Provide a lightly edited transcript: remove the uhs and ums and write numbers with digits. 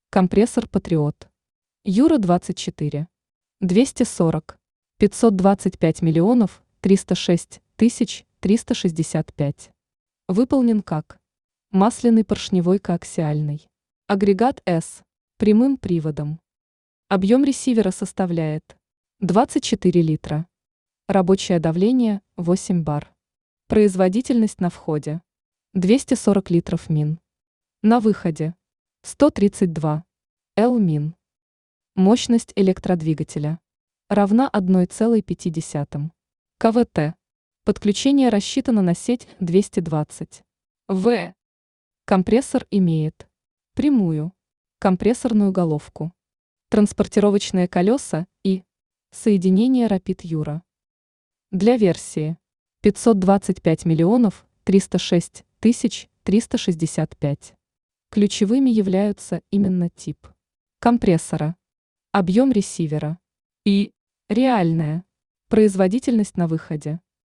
Компрессор Патриот. Юра 24. 240. 525 миллионов 306 тысяч 365. Выполнен как масляный поршневой коаксиальный. Агрегат S. Прямым приводом. Объем ресивера составляет 24 литра. Рабочее давление 8 бар. Производительность на входе 240 литров мин. На выходе 132 Л мин. Мощность электродвигателя равна 1,5 КВТ. Подключение рассчитано на сеть 220 В. Компрессор имеет прямую компрессорную головку, транспортировочные колеса и соединение Rapid Юра. Для версии 525 миллионов 306 тысяч 365. Ключевыми являются именно тип компрессора, объем ресивера и реальная производительность на выходе.